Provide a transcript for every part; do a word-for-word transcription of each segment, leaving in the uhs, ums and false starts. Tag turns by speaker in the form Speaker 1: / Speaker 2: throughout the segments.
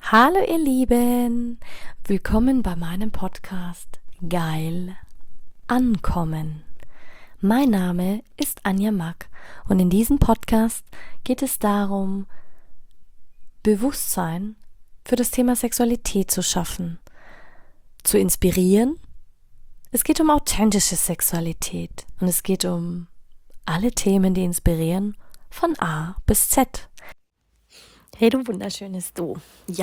Speaker 1: Hallo ihr Lieben, willkommen bei meinem Podcast Geil Ankommen. Mein Name ist Anja Mack und in diesem Podcast geht es darum, Bewusstsein für das Thema Sexualität zu schaffen, zu inspirieren. Es geht um authentische Sexualität und es geht um alle Themen, die inspirieren, von A bis Z. Hey du wunderschönes Du. Ja,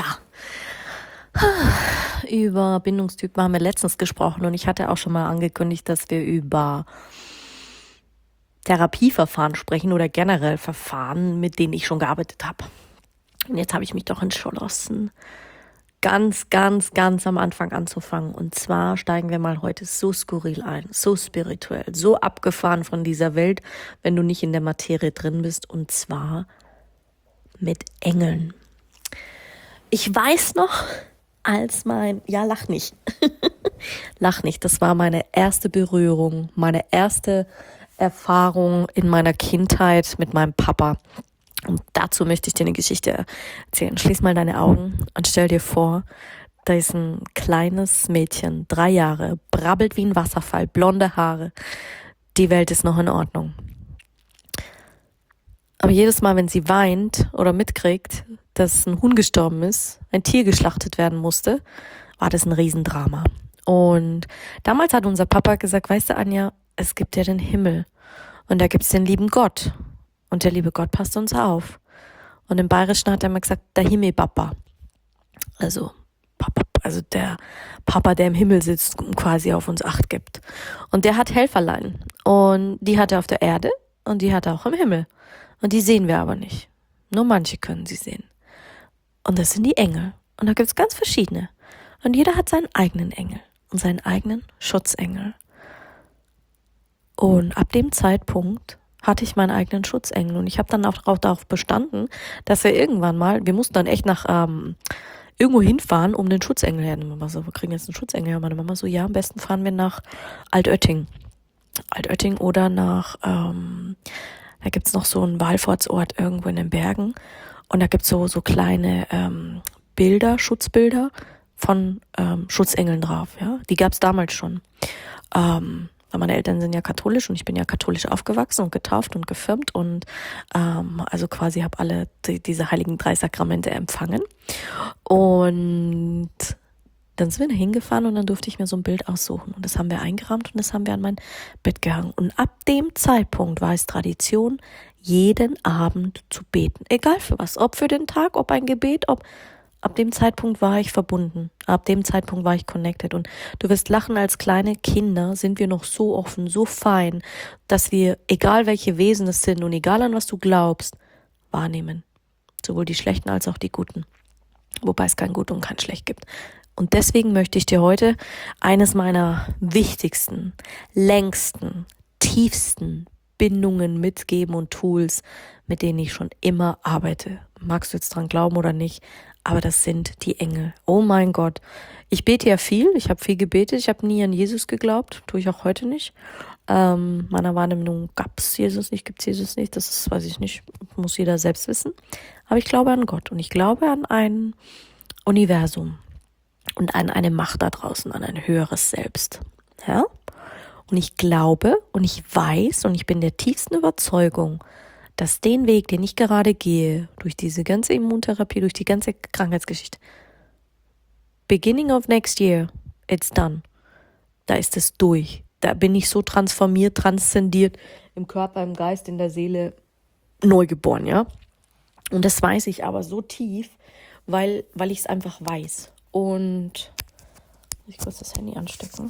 Speaker 1: über Bindungstypen haben wir letztens gesprochen und ich hatte auch schon mal angekündigt, dass wir über Therapieverfahren sprechen oder generell Verfahren, mit denen ich schon gearbeitet habe. Und jetzt habe ich mich doch entschlossen, ganz, ganz, ganz am Anfang anzufangen. Und zwar steigen wir mal heute so skurril ein, so spirituell, so abgefahren von dieser Welt, wenn du nicht in der Materie drin bist, und zwar mit Engeln. Ich weiß noch, als mein, ja lach nicht, lach nicht, das war meine erste Berührung, meine erste Erfahrung in meiner Kindheit mit meinem Papa. Und dazu möchte ich dir eine Geschichte erzählen. Schließ mal deine Augen und stell dir vor, da ist ein kleines Mädchen, drei Jahre, brabbelt wie ein Wasserfall, blonde Haare. Die Welt ist noch in Ordnung. Aber jedes Mal, wenn sie weint oder mitkriegt, dass ein Huhn gestorben ist, ein Tier geschlachtet werden musste, war das ein Riesendrama. Und damals hat unser Papa gesagt, weißt du, Anja, es gibt ja den Himmel und da gibt's den lieben Gott. Und der liebe Gott passt uns auf. Und im Bayerischen hat er immer gesagt, der Himmel-Papa. Also, Papa, also der Papa, der im Himmel sitzt und quasi auf uns Acht gibt. Und der hat Helferlein. Und die hat er auf der Erde und die hat er auch im Himmel. Und die sehen wir aber nicht. Nur manche können sie sehen. Und das sind die Engel. Und da gibt es ganz verschiedene. Und jeder hat seinen eigenen Engel und seinen eigenen Schutzengel. Und ab dem Zeitpunkt hatte ich meinen eigenen Schutzengel. Und ich habe dann auch darauf bestanden, dass wir irgendwann mal, wir mussten dann echt nach ähm, irgendwo hinfahren, um den Schutzengel her. Meine Mama so, wir kriegen jetzt einen Schutzengel her. Meine Mama so, ja, am besten fahren wir nach Altötting. Altötting oder nach... Ähm, Da gibt's noch so einen Wallfahrtsort irgendwo in den Bergen und da gibt's so so kleine ähm, Bilder, Schutzbilder von ähm, Schutzengeln drauf. Ja, die gab's damals schon. Ähm, weil meine Eltern sind ja katholisch und ich bin ja katholisch aufgewachsen und getauft und gefirmt und ähm, also quasi habe alle die, diese heiligen drei Sakramente empfangen. Und dann sind wir da hingefahren und dann durfte ich mir so ein Bild aussuchen. Und das haben wir eingerahmt und das haben wir an mein Bett gehangen. Und ab dem Zeitpunkt war es Tradition, jeden Abend zu beten. Egal für was. Ob für den Tag, ob ein Gebet, ob... Ab dem Zeitpunkt war ich verbunden. Ab dem Zeitpunkt war ich connected. Und du wirst lachen, als kleine Kinder sind wir noch so offen, so fein, dass wir, egal welche Wesen es sind und egal an was du glaubst, wahrnehmen. Sowohl die Schlechten als auch die Guten. Wobei es kein Gut und kein Schlecht gibt. Und deswegen möchte ich dir heute eines meiner wichtigsten, längsten, tiefsten Bindungen mitgeben und Tools, mit denen ich schon immer arbeite. Magst du jetzt dran glauben oder nicht? Aber das sind die Engel. Oh mein Gott. Ich bete ja viel. Ich habe viel gebetet. Ich habe nie an Jesus geglaubt. Tue ich auch heute nicht. Ähm, meiner Wahrnehmung gab es Jesus nicht, gibt es Jesus nicht. Das ist, weiß ich nicht, muss jeder selbst wissen. Aber ich glaube an Gott und ich glaube an ein Universum. Und an eine Macht da draußen, an ein höheres Selbst. Ja? Und ich glaube und ich weiß und ich bin der tiefsten Überzeugung, dass den Weg, den ich gerade gehe, durch diese ganze Immuntherapie, durch die ganze Krankheitsgeschichte, beginning of next year, it's done. Da ist es durch. Da bin ich so transformiert, transzendiert, im Körper, im Geist, in der Seele, neugeboren, ja? Und das weiß ich aber so tief, weil, weil ich es einfach weiß. Und ich kurz das Handy anstecken.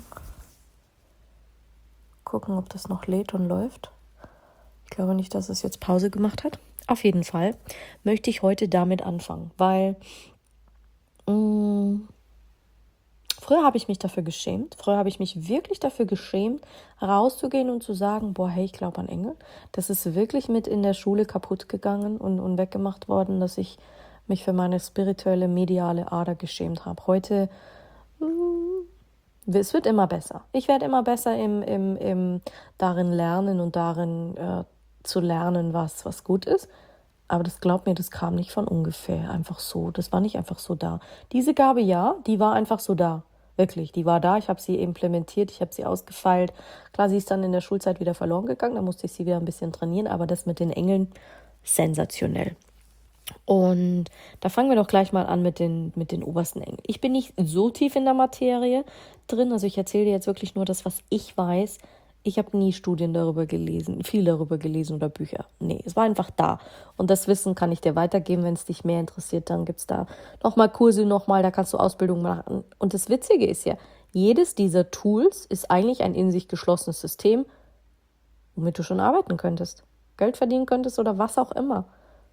Speaker 1: Gucken, ob das noch lädt und läuft. Ich glaube nicht, dass es jetzt Pause gemacht hat. Auf jeden Fall möchte ich heute damit anfangen, weil mh, früher habe ich mich dafür geschämt. Früher habe ich mich wirklich dafür geschämt, rauszugehen und zu sagen, boah, hey, ich glaube an Engel. Das ist wirklich mit in der Schule kaputt gegangen und, und weggemacht worden, dass ich mich für meine spirituelle, mediale Ader geschämt habe. Heute, mh, es wird immer besser. Ich werde immer besser im, im, im darin lernen und darin äh, zu lernen, was, was gut ist. Aber das glaubt mir, das kam nicht von ungefähr, einfach so. Das war nicht einfach so da. Diese Gabe, ja, die war einfach so da. Wirklich, die war da. Ich habe sie implementiert, ich habe sie ausgefeilt. Klar, sie ist dann in der Schulzeit wieder verloren gegangen, da musste ich sie wieder ein bisschen trainieren. Aber das mit den Engeln, sensationell. Und da fangen wir doch gleich mal an mit den, mit den obersten Engeln. Ich bin nicht so tief in der Materie drin, also ich erzähle dir jetzt wirklich nur das, was ich weiß. Ich habe nie Studien darüber gelesen, viel darüber gelesen oder Bücher. Nee, es war einfach da. Und das Wissen kann ich dir weitergeben, wenn es dich mehr interessiert. Dann gibt es da nochmal Kurse, nochmal, da kannst du Ausbildung machen. Und das Witzige ist ja, jedes dieser Tools ist eigentlich ein in sich geschlossenes System, womit du schon arbeiten könntest, Geld verdienen könntest oder was auch immer.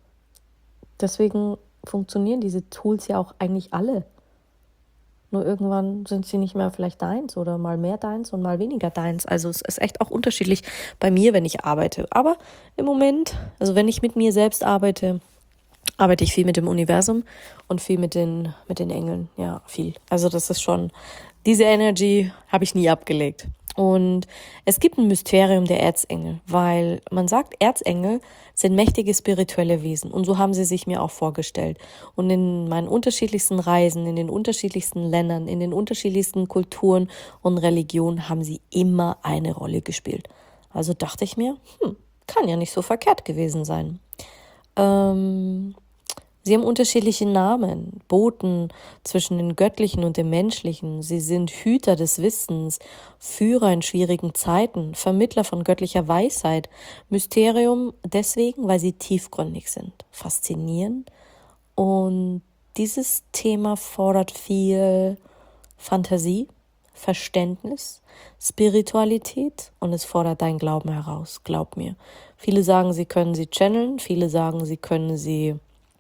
Speaker 1: Deswegen funktionieren diese Tools ja auch eigentlich alle. Nur irgendwann sind sie nicht mehr vielleicht deins oder mal mehr deins und mal weniger deins. Also es ist echt auch unterschiedlich bei mir, wenn ich arbeite. Aber im Moment, also wenn ich mit mir selbst arbeite, arbeite ich viel mit dem Universum und viel mit den, mit den Engeln. Ja, viel. Also das ist schon, diese Energy habe ich nie abgelegt. Und es gibt ein Mysterium der Erzengel, weil man sagt, Erzengel sind mächtige spirituelle Wesen. Und so haben sie sich mir auch vorgestellt. Und in meinen unterschiedlichsten Reisen, in den unterschiedlichsten Ländern, in den unterschiedlichsten Kulturen und Religionen haben sie immer eine Rolle gespielt. Also dachte ich mir, hm, kann ja nicht so verkehrt gewesen sein. Ähm... Sie haben unterschiedliche Namen, Boten zwischen den Göttlichen und dem Menschlichen. Sie sind Hüter des Wissens, Führer in schwierigen Zeiten, Vermittler von göttlicher Weisheit. Mysterium deswegen, weil sie tiefgründig sind, faszinierend. Und dieses Thema fordert viel Fantasie, Verständnis, Spiritualität und es fordert deinen Glauben heraus, glaub mir. Viele sagen, sie können sie channeln, viele sagen, sie können sie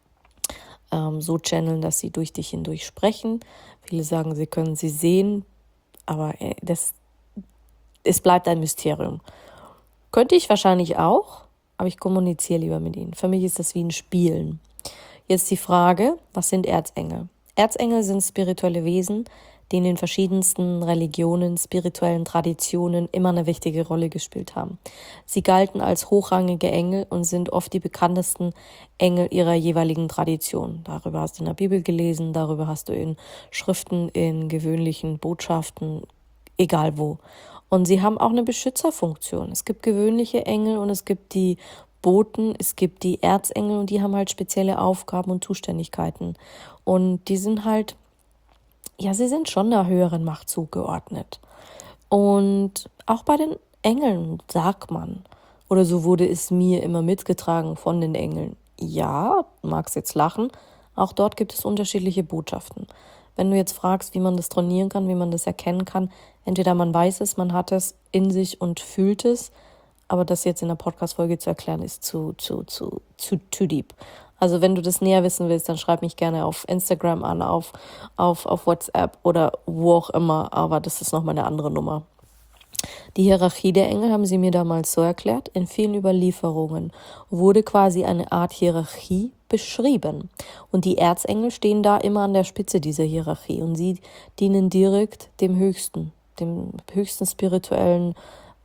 Speaker 1: so channeln, dass sie durch dich hindurch sprechen. Viele sagen, sie können sie sehen, aber das, es bleibt ein Mysterium. Könnte ich wahrscheinlich auch, aber ich kommuniziere lieber mit ihnen. Für mich ist das wie ein Spielen. Jetzt die Frage, was sind Erzengel? Erzengel sind spirituelle Wesen, die in den verschiedensten Religionen, spirituellen Traditionen immer eine wichtige Rolle gespielt haben. Sie galten als hochrangige Engel und sind oft die bekanntesten Engel ihrer jeweiligen Tradition. Darüber hast du in der Bibel gelesen, darüber hast du in Schriften, in gewöhnlichen Botschaften, egal wo. Und sie haben auch eine Beschützerfunktion. Es gibt gewöhnliche Engel und es gibt die Boten, es gibt die Erzengel und die haben halt spezielle Aufgaben und Zuständigkeiten. Und die sind halt Ja, sie sind schon einer höheren Macht zugeordnet. Und auch bei den Engeln sagt man, oder so wurde es mir immer mitgetragen von den Engeln. Ja, du magst jetzt lachen, auch dort gibt es unterschiedliche Botschaften. Wenn du jetzt fragst, wie man das trainieren kann, wie man das erkennen kann, entweder man weiß es, man hat es in sich und fühlt es, aber das jetzt in der Podcast-Folge zu erklären, ist zu, zu, zu, zu, too deep. Also wenn du das näher wissen willst, dann schreib mich gerne auf Instagram an, auf, auf, auf WhatsApp oder wo auch immer, aber das ist nochmal eine andere Nummer. Die Hierarchie der Engel haben sie mir damals so erklärt, in vielen Überlieferungen wurde quasi eine Art Hierarchie beschrieben. Und die Erzengel stehen da immer an der Spitze dieser Hierarchie und sie dienen direkt dem Höchsten, dem höchsten spirituellen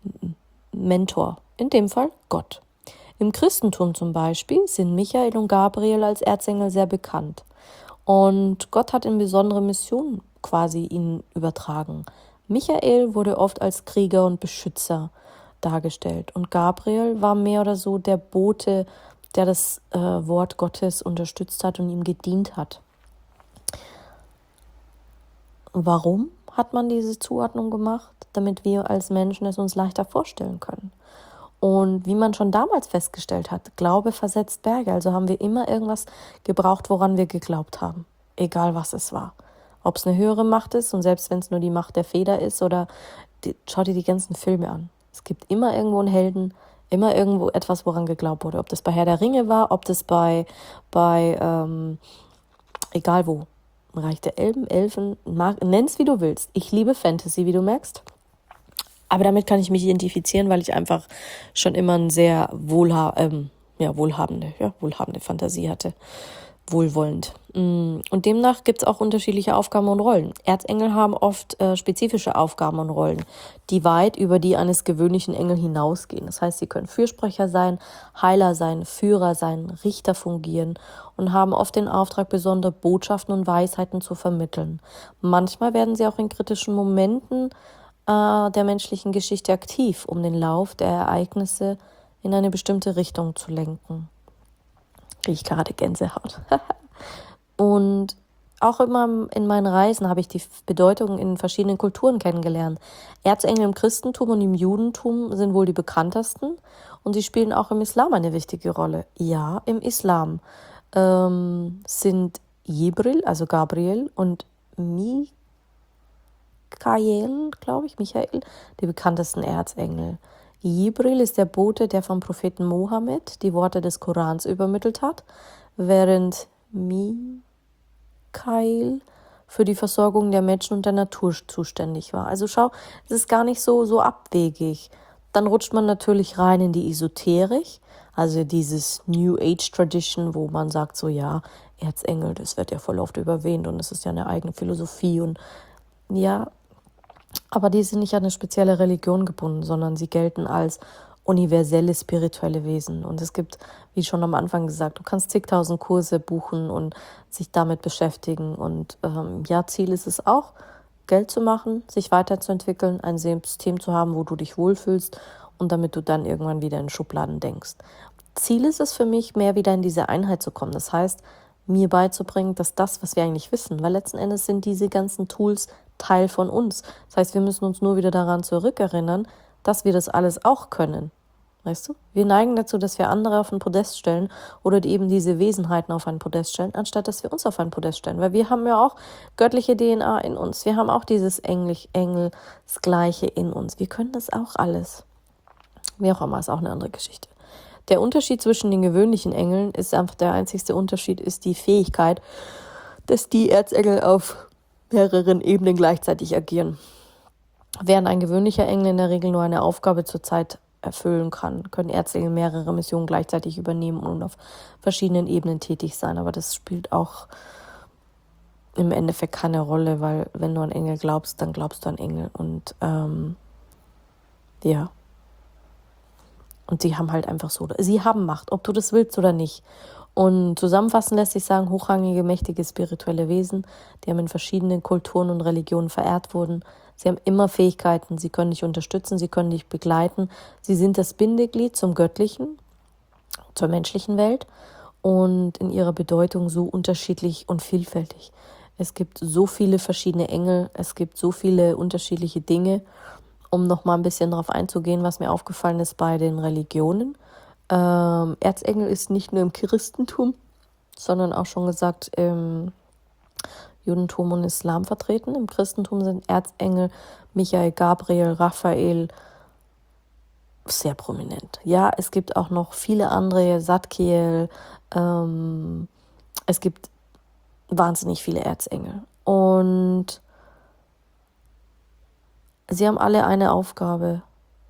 Speaker 1: Mentor, in dem Fall Gott. Im Christentum zum Beispiel sind Michael und Gabriel als Erzengel sehr bekannt. Und Gott hat in besondere Missionen quasi ihnen übertragen. Michael wurde oft als Krieger und Beschützer dargestellt. Und Gabriel war mehr oder so der Bote, der das äh, Wort Gottes unterstützt hat und ihm gedient hat. Warum hat man diese Zuordnung gemacht? Damit wir als Menschen es uns leichter vorstellen können. Und wie man schon damals festgestellt hat, Glaube versetzt Berge. Also haben wir immer irgendwas gebraucht, woran wir geglaubt haben. Egal was es war. Ob es eine höhere Macht ist und selbst wenn es nur die Macht der Feder ist oder die, schau dir die ganzen Filme an. Es gibt immer irgendwo einen Helden, immer irgendwo etwas, woran geglaubt wurde. Ob das bei Herr der Ringe war, ob das bei, bei ähm, egal wo, Reich der Elben, Elfen, nenn's wie du willst. Ich liebe Fantasy, wie du merkst. Aber damit kann ich mich identifizieren, weil ich einfach schon immer eine sehr wohlha- ähm, ja, wohlhabende, ja, wohlhabende Fantasie hatte. wohlwollend. Und demnach gibt es auch unterschiedliche Aufgaben und Rollen. Erzengel haben oft äh, spezifische Aufgaben und Rollen, die weit über die eines gewöhnlichen Engel hinausgehen. Das heißt, sie können Fürsprecher sein, Heiler sein, Führer sein, Richter fungieren und haben oft den Auftrag, besondere Botschaften und Weisheiten zu vermitteln. Manchmal werden sie auch in kritischen Momenten äh, der menschlichen Geschichte aktiv, um den Lauf der Ereignisse in eine bestimmte Richtung zu lenken. Kriege ich gerade Gänsehaut. Und auch immer in meinen Reisen habe ich die Bedeutung in verschiedenen Kulturen kennengelernt. Erzengel im Christentum und im Judentum sind wohl die bekanntesten und sie spielen auch im Islam eine wichtige Rolle. Ja, im Islam ähm, sind Jibril, also Gabriel, und Mikael, glaube ich, Michael, die bekanntesten Erzengel. Jibril ist der Bote, der vom Propheten Mohammed die Worte des Korans übermittelt hat, während Mikael für die Versorgung der Menschen und der Natur zuständig war. Also schau, es ist gar nicht so, so abwegig. Dann rutscht man natürlich rein in die Esoterik, also dieses New Age Tradition, wo man sagt so, ja, Erzengel, das wird ja voll oft überwähnt und es ist ja eine eigene Philosophie und ja, aber die sind nicht an eine spezielle Religion gebunden, sondern sie gelten als universelle spirituelle Wesen. Und es gibt, wie schon am Anfang gesagt, du kannst zigtausend Kurse buchen und sich damit beschäftigen. Und ähm, ja, Ziel ist es auch, Geld zu machen, sich weiterzuentwickeln, ein System zu haben, wo du dich wohlfühlst und damit du dann irgendwann wieder in Schubladen denkst. Ziel ist es für mich, mehr wieder in diese Einheit zu kommen. Das heißt, mir beizubringen, dass das, was wir eigentlich wissen, weil letzten Endes sind diese ganzen Tools Teil von uns. Das heißt, wir müssen uns nur wieder daran zurückerinnern, dass wir das alles auch können. Weißt du? Wir neigen dazu, dass wir andere auf ein Podest stellen oder eben diese Wesenheiten auf ein Podest stellen, anstatt dass wir uns auf ein Podest stellen. Weil wir haben ja auch göttliche D N A in uns. Wir haben auch dieses Englisch, Engelsgleiche in uns. Wir können das auch alles. Wie auch immer, ist auch eine andere Geschichte. Der Unterschied zwischen den gewöhnlichen Engeln ist einfach, der einzigste Unterschied ist die Fähigkeit, dass die Erzengel auf mehreren Ebenen gleichzeitig agieren. Während ein gewöhnlicher Engel in der Regel nur eine Aufgabe zur Zeit erfüllen kann, können Erzengel mehrere Missionen gleichzeitig übernehmen und auf verschiedenen Ebenen tätig sein. Aber das spielt auch im Endeffekt keine Rolle, weil wenn du an Engel glaubst, dann glaubst du an Engel. Und ähm, ja. Und sie haben halt einfach so, sie haben Macht, ob du das willst oder nicht. Und zusammenfassend lässt sich sagen, hochrangige, mächtige, spirituelle Wesen, die haben in verschiedenen Kulturen und Religionen verehrt wurden. Sie haben immer Fähigkeiten, sie können dich unterstützen, sie können dich begleiten. Sie sind das Bindeglied zum Göttlichen, zur menschlichen Welt und in ihrer Bedeutung so unterschiedlich und vielfältig. Es gibt so viele verschiedene Engel, es gibt so viele unterschiedliche Dinge. Um noch mal ein bisschen darauf einzugehen, was mir aufgefallen ist bei den Religionen. Ähm, Erzengel ist nicht nur im Christentum, sondern auch schon gesagt im Judentum und Islam vertreten. Im Christentum sind Erzengel Michael, Gabriel, Raphael sehr prominent. Ja, es gibt auch noch viele andere, Zadkiel, ähm, es gibt wahnsinnig viele Erzengel. Und sie haben alle eine Aufgabe,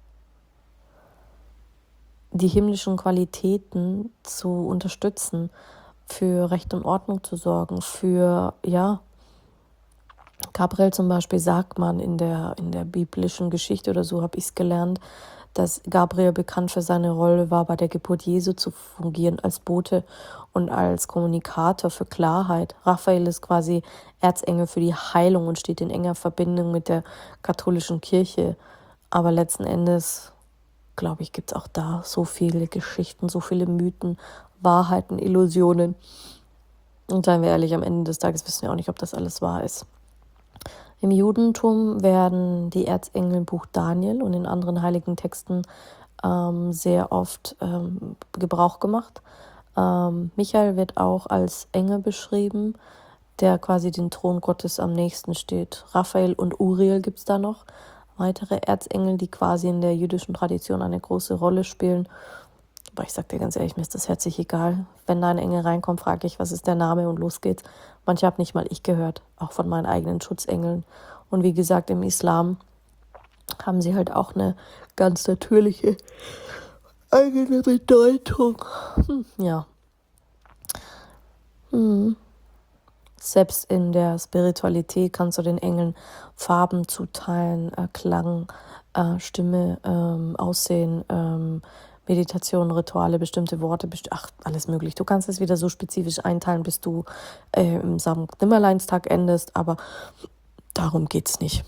Speaker 1: die himmlischen Qualitäten zu unterstützen, für Recht und Ordnung zu sorgen, für, ja, Gabriel zum Beispiel sagt man in der, in der biblischen Geschichte oder so habe ich es gelernt, dass Gabriel bekannt für seine Rolle war, bei der Geburt Jesu zu fungieren als Bote und als Kommunikator für Klarheit. Raphael ist quasi Erzengel für die Heilung und steht in enger Verbindung mit der katholischen Kirche. Aber letzten Endes, glaube ich, gibt es auch da so viele Geschichten, so viele Mythen, Wahrheiten, Illusionen. Und seien wir ehrlich, am Ende des Tages wissen wir auch nicht, ob das alles wahr ist. Im Judentum werden die Erzengel im Buch Daniel und in anderen heiligen Texten ähm, sehr oft ähm, Gebrauch gemacht. Ähm, Michael wird auch als Engel beschrieben, der quasi den Thron Gottes am nächsten steht. Raphael und Uriel gibt es da noch. Weitere Erzengel, die quasi in der jüdischen Tradition eine große Rolle spielen. Aber ich sag dir ganz ehrlich, mir ist das herzlich egal. Wenn da ein Engel reinkommt, frage ich, was ist der Name und los geht's. Manche habe nicht mal ich gehört, auch von meinen eigenen Schutzengeln. Und wie gesagt, im Islam haben sie halt auch eine ganz natürliche eigene Bedeutung. Hm, ja. Mhm. Selbst in der Spiritualität kannst du den Engeln Farben zuteilen, äh, Klang, äh, Stimme, ähm, Aussehen, ähm, Meditation, Rituale, bestimmte Worte, besti ach, alles möglich. Du kannst es wieder so spezifisch einteilen, bis du äh, im Sankt-Nimmerleinstag endest, aber darum geht's nicht.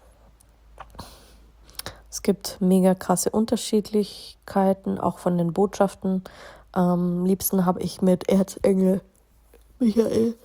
Speaker 1: Es gibt mega krasse Unterschiedlichkeiten, auch von den Botschaften. Am liebsten habe ich mit Erzengel Michael.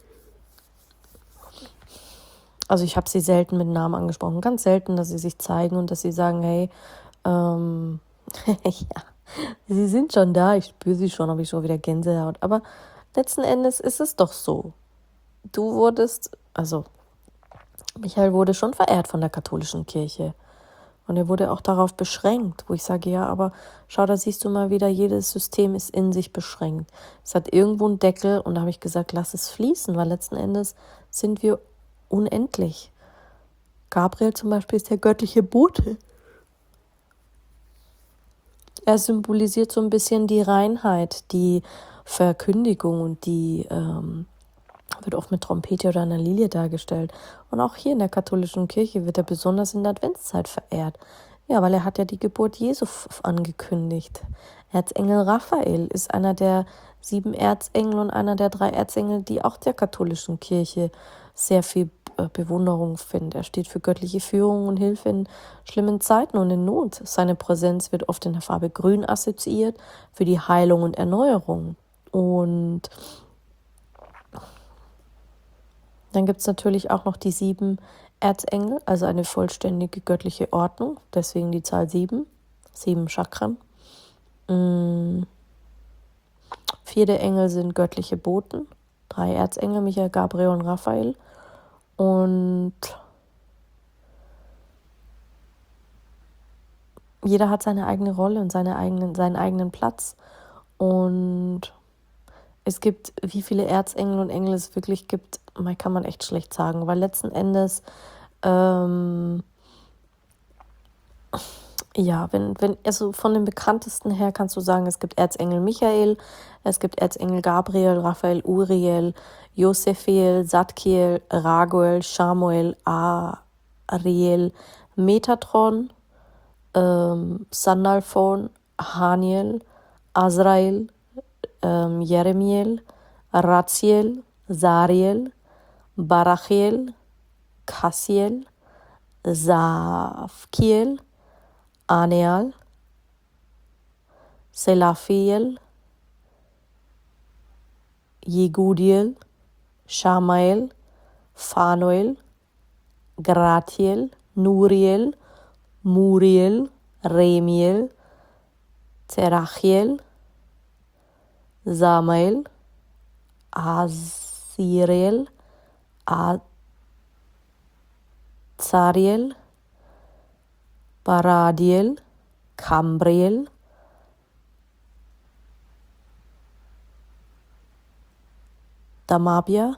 Speaker 1: Also ich habe sie selten mit Namen angesprochen. Ganz selten, dass sie sich zeigen und dass sie sagen, hey, ähm, ja, sie sind schon da, ich spüre sie schon, habe ich schon wieder Gänsehaut. Aber letzten Endes ist es doch so. Du wurdest, also Michael wurde schon verehrt von der katholischen Kirche. Und er wurde auch darauf beschränkt, wo ich sage, ja, aber schau, da siehst du mal wieder, jedes System ist in sich beschränkt. Es hat irgendwo einen Deckel und da habe ich gesagt, lass es fließen, weil letzten Endes sind wir unendlich. Gabriel zum Beispiel ist der göttliche Bote. Er symbolisiert so ein bisschen die Reinheit, die Verkündigung und die ähm, wird oft mit Trompete oder einer Lilie dargestellt. Und auch hier in der katholischen Kirche wird er besonders in der Adventszeit verehrt. Ja, weil er hat ja die Geburt Jesu angekündigt. Erzengel Raphael ist einer der sieben Erzengel und einer der drei Erzengel, die auch der katholischen Kirche sehr viel Bewunderung finden. Er steht für göttliche Führung und Hilfe in schlimmen Zeiten und in Not. Seine Präsenz wird oft in der Farbe Grün assoziiert für die Heilung und Erneuerung. Und dann gibt es natürlich auch noch die sieben Erzengel, also eine vollständige göttliche Ordnung, deswegen die Zahl sieben, sieben Chakren. Mm. Vier der Engel sind göttliche Boten, drei Erzengel, Michael, Gabriel und Raphael. Und jeder hat seine eigene Rolle und seine eigenen, seinen eigenen Platz. Und es gibt, wie viele Erzengel und Engel es wirklich gibt, kann man echt schlecht sagen, weil letzten Endes, ähm, ja, wenn, wenn, also von den bekanntesten her kannst du sagen, es gibt Erzengel Michael, es gibt Erzengel Gabriel, Raphael, Uriel, Josephiel, Zadkiel, Raguel, Shamuel, Ariel, Metatron, ähm, Sandalphon, Haniel, Azrael, ähm, Jeremiel, Raziel, Sariel, Barachiel, Kassiel, Safkiel, Aneal, Selafiel, Jegudiel, Shamael, Phanuel, Gratiel, Nuriel, Muriel, Remiel, Zerachiel, Samael, Aziriel, Azariel, Baradiel, Cambriel, Damabia,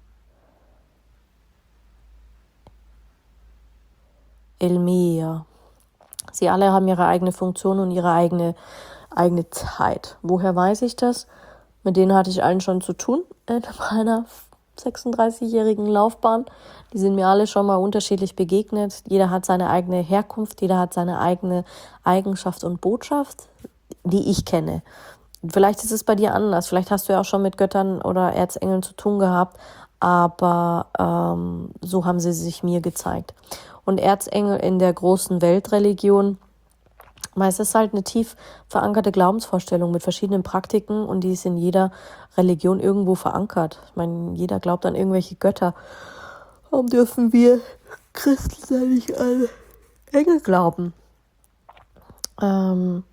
Speaker 1: Elmia. Sie alle haben ihre eigene Funktion und ihre eigene, eigene Zeit. Woher weiß ich das? Mit denen hatte ich allen schon zu tun in meiner sechsunddreißigjährigen Laufbahn. Die sind mir alle schon mal unterschiedlich begegnet. Jeder hat seine eigene Herkunft, jeder hat seine eigene Eigenschaft und Botschaft, die ich kenne. Vielleicht ist es bei dir anders. Vielleicht hast du ja auch schon mit Göttern oder Erzengeln zu tun gehabt, aber ähm, so haben sie sich mir gezeigt. Und Erzengel in der großen Weltreligion, meist ist halt eine tief verankerte Glaubensvorstellung mit verschiedenen Praktiken und die ist in jeder Religion irgendwo verankert. Ich meine, jeder glaubt an irgendwelche Götter. Warum dürfen wir Christen da nicht an Engel glauben? Ähm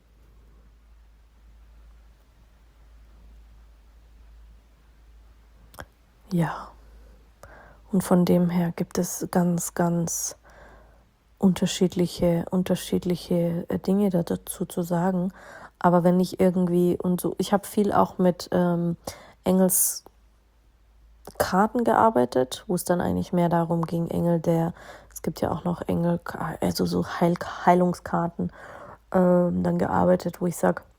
Speaker 1: ja, und von dem her gibt es ganz, ganz unterschiedliche, unterschiedliche Dinge dazu zu sagen. Aber wenn ich irgendwie, und so, ich habe viel auch mit ähm, Engelskarten gearbeitet, wo es dann eigentlich mehr darum ging, Engel der, es gibt ja auch noch Engel, also so Heil, Heilungskarten, ähm, dann gearbeitet, wo ich sage,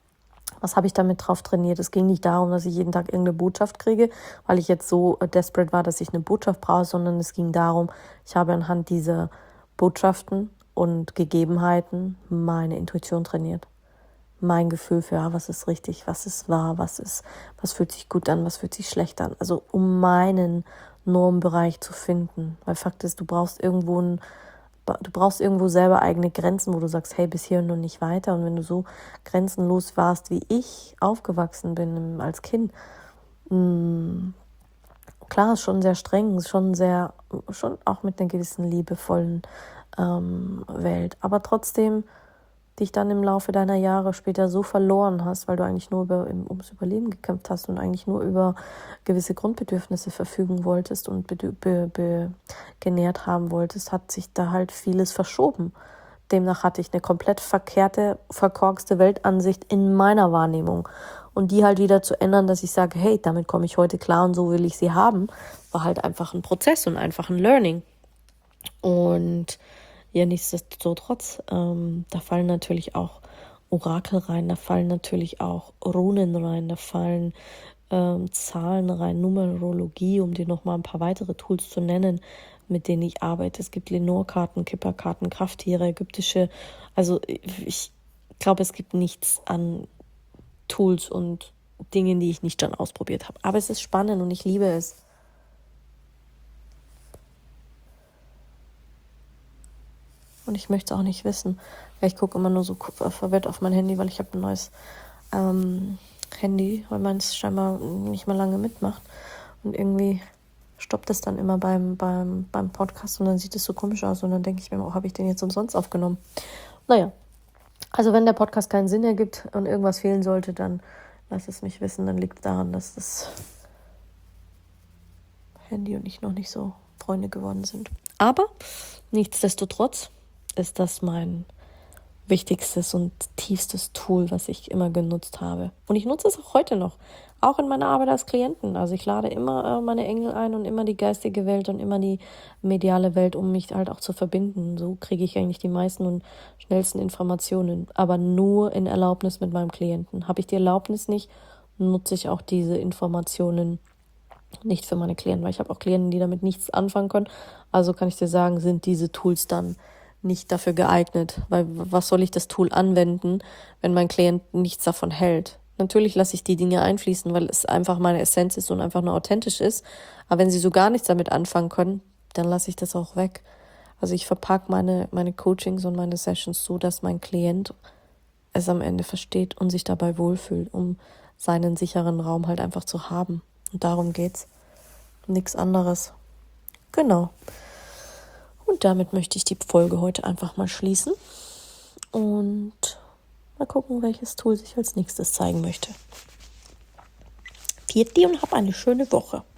Speaker 1: Was habe ich damit drauf trainiert? Es ging nicht darum, dass ich jeden Tag irgendeine Botschaft kriege, weil ich jetzt so äh, desperate war, dass ich eine Botschaft brauche, sondern es ging darum, ich habe anhand dieser Botschaften und Gegebenheiten meine Intuition trainiert. Mein Gefühl für, ja, was ist richtig, was ist wahr, was ist, was fühlt sich gut an, was fühlt sich schlecht an. Also um meinen Normbereich zu finden. Weil Fakt ist, du brauchst irgendwo ein, du brauchst irgendwo selber eigene Grenzen, wo du sagst, hey, bis hier und nicht weiter. Und wenn du so grenzenlos warst, wie ich aufgewachsen bin als Kind, mh, klar, ist schon sehr streng, ist schon sehr, schon auch mit einer gewissen liebevollen ähm, Welt. Aber trotzdem dich dann im Laufe deiner Jahre später so verloren hast, weil du eigentlich nur über, ums Überleben gekämpft hast und eigentlich nur über gewisse Grundbedürfnisse verfügen wolltest und be, be, be, genährt haben wolltest, hat sich da halt vieles verschoben. Demnach hatte ich eine komplett verkehrte, verkorkste Weltansicht in meiner Wahrnehmung. Und die halt wieder zu ändern, dass ich sage, hey, damit komme ich heute klar und so will ich sie haben, war halt einfach ein Prozess und einfach ein Learning. Und ja, nichtsdestotrotz, ähm, da fallen natürlich auch Orakel rein, da fallen natürlich auch Runen rein, da fallen ähm, Zahlen rein, Numerologie, um dir nochmal ein paar weitere Tools zu nennen, mit denen ich arbeite. Es gibt Lenorkarten, Kipperkarten, Krafttiere, ägyptische, also ich glaube, es gibt nichts an Tools und Dingen, die ich nicht schon ausprobiert habe. Aber es ist spannend und ich liebe es. Und ich möchte es auch nicht wissen. Ich gucke immer nur so verwirrt auf mein Handy, weil ich habe ein neues ähm, Handy, weil meins scheinbar nicht mehr lange mitmacht. Und irgendwie stoppt es dann immer beim, beim, beim Podcast und dann sieht es so komisch aus. Und dann denke ich mir, oh, habe ich den jetzt umsonst aufgenommen? Naja, also wenn der Podcast keinen Sinn ergibt und irgendwas fehlen sollte, dann lass es mich wissen. Dann liegt es daran, dass das Handy und ich noch nicht so Freunde geworden sind. Aber nichtsdestotrotz ist das mein wichtigstes und tiefstes Tool, was ich immer genutzt habe. Und ich nutze es auch heute noch, auch in meiner Arbeit als Klienten. Also ich lade immer äh, meine Engel ein und immer die geistige Welt und immer die mediale Welt, um mich halt auch zu verbinden. So kriege ich eigentlich die meisten und schnellsten Informationen, aber nur in Erlaubnis mit meinem Klienten. Habe ich die Erlaubnis nicht, nutze ich auch diese Informationen nicht für meine Klienten, weil ich habe auch Klienten, die damit nichts anfangen können. Also kann ich dir sagen, sind diese Tools dann nicht dafür geeignet, weil was soll ich das Tool anwenden, wenn mein Klient nichts davon hält? Natürlich lasse ich die Dinge einfließen, weil es einfach meine Essenz ist und einfach nur authentisch ist, aber wenn sie so gar nichts damit anfangen können, dann lasse ich das auch weg. Also ich verpacke meine, meine Coachings und meine Sessions so, dass mein Klient es am Ende versteht und sich dabei wohlfühlt, um seinen sicheren Raum halt einfach zu haben. Und darum geht's. Nichts anderes. Genau. Und damit möchte ich die Folge heute einfach mal schließen und mal gucken, welches Tool sich als nächstes zeigen möchte. Vierte und hab eine schöne Woche.